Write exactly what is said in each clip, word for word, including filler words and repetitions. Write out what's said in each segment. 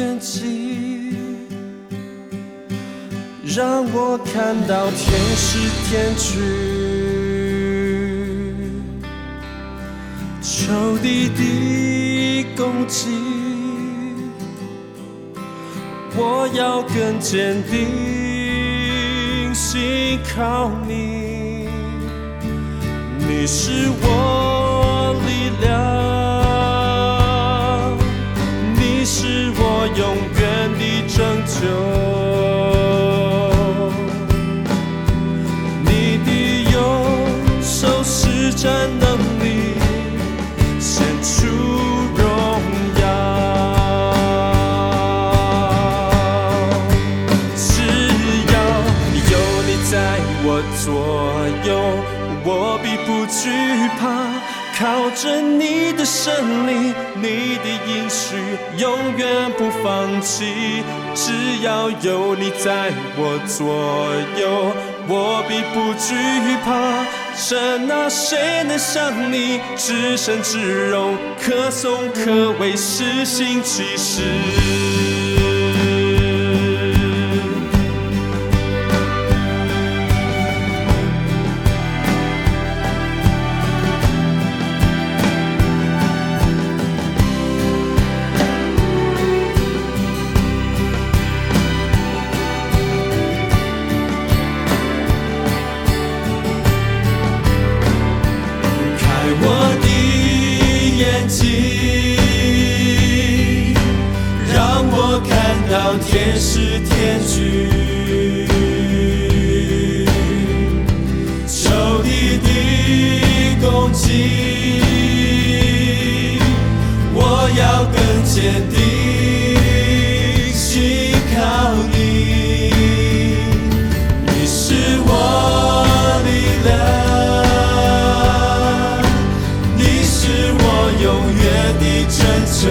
眼睛，让我看到天使天军，仇敌的攻击，我要更坚定，信靠你，你是我力量，你是我永远的拯救，你的右手施展能力，显出荣耀。只要有你在我左右，我必不惧怕。靠着你的胜利，你的应许永远不放弃。只要有你在我左右，我必不惧怕。神啊，谁能像你至圣至荣，可颂可畏，施行奇事。让我看到天使天军，仇敌的攻击，我要更坚定，信靠你，你是我力量，永远的拯救，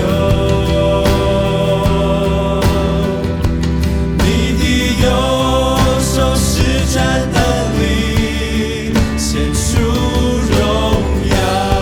你的右手施展能力，显出荣耀。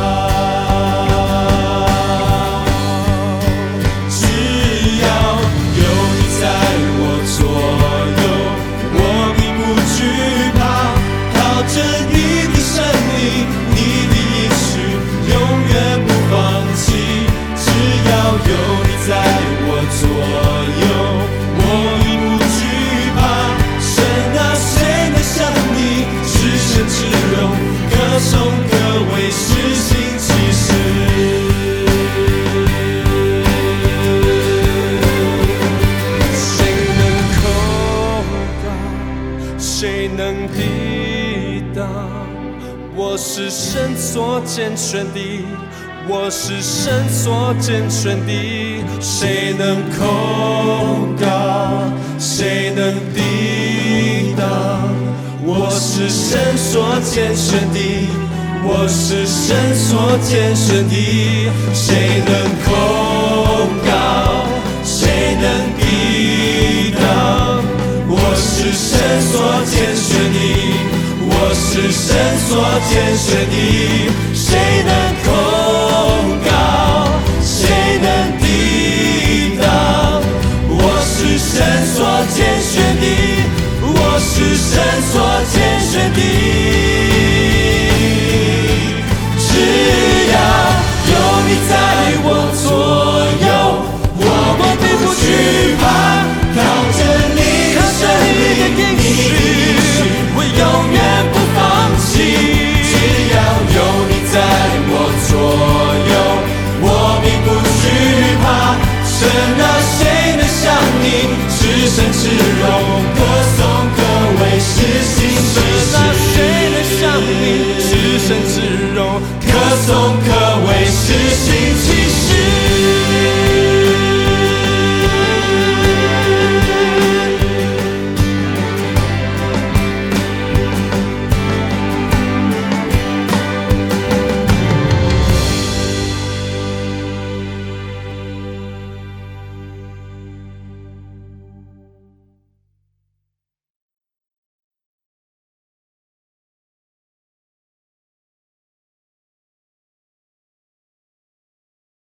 只要有你在我左右，我必不惧怕。靠着你的胜利，你的应许永远不放弃，只要有你在我左右，我必不惧怕。神啊，谁能像你至圣至荣，可颂可畏，施行奇事。谁能控告？谁能抵挡？我是神所拣选的，我是神所拣选的，谁能控告？谁能抵挡？我是神所拣选的，我是神所拣选的，谁能控告？谁能抵挡？我是神所拣选的，我是神所拣选的，谁能控告？谁能抵挡？我是神所拣选的，我是神所拣选的。只要有你在我左右，我必不惧怕。靠着你的胜利，你的应许，我永远不放弃。只要有你在我左右，我必不惧怕。神啊，谁能像你至圣至荣，可颂可畏，施行奇事。谁能像你至圣至荣，可颂可畏，施行